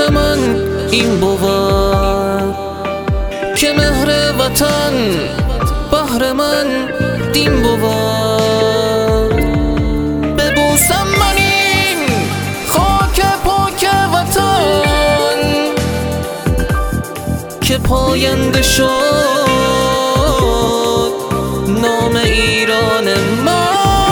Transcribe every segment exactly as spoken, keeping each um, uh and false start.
عشق من این بود که مهر وطن بهر من دین بود. ببوسم من این خاک پاک وطن که پاینده شد نام ایران من.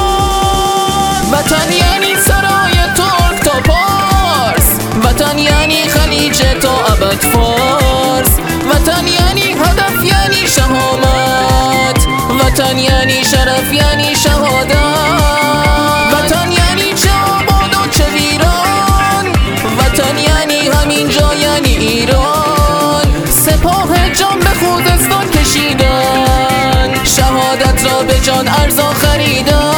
وطن یعنی سرای ترک تا پارس، وطن یعنی خلیج تا ابد فارس، وطن یعنی هدف یعنی شهامت، وطن یعنی شرف یعنی شهادت، وطن یعنی چه آباد و چه ویران، وطن یعنی همین جا یعنی ایران. سپاه جان به خوزستان کشیدن، شهادت را به جان ارزان خریدن.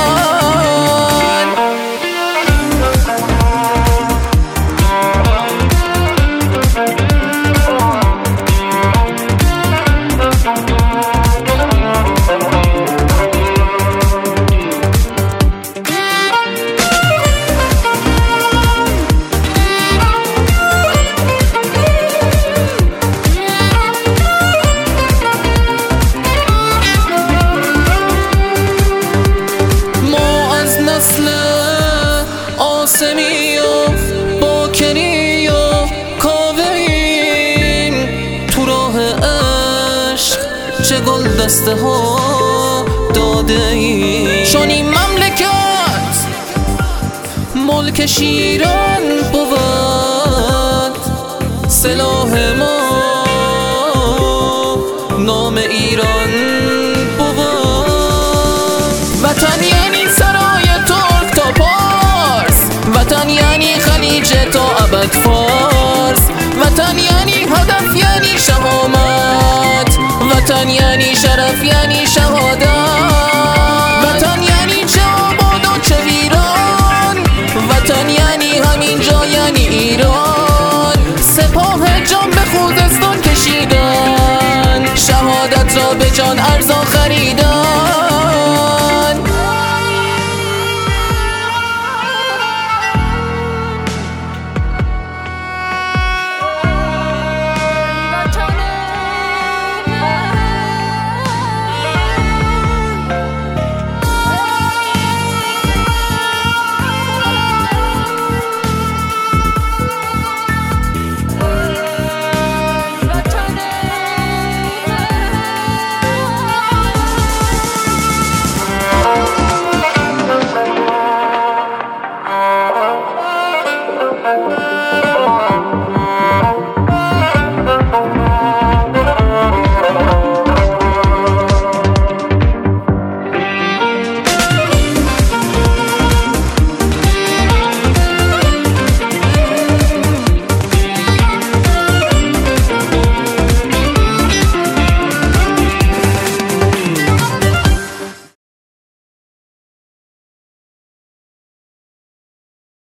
آسمی و باکنی و کاوه‌ایم تو راه عشق چه گل دسته ها داده ایم. چون این مملکت ملک شیران بود، سلاح ما نام ایران بود. وطن یعنی سرای ترک تا پارس، وطن یعنی خلیج تا ابد فارس، وطن یعنی هدف یعنی شهامت، وطن یعنی شرف یعنی شهادت، وطن یعنی چه آباد و چه ویران، وطن یعنی همین جا یعنی ایران. سپاه جان به خوزستان کشیدن، شهادت را به جان ارزان خریدن. Oh,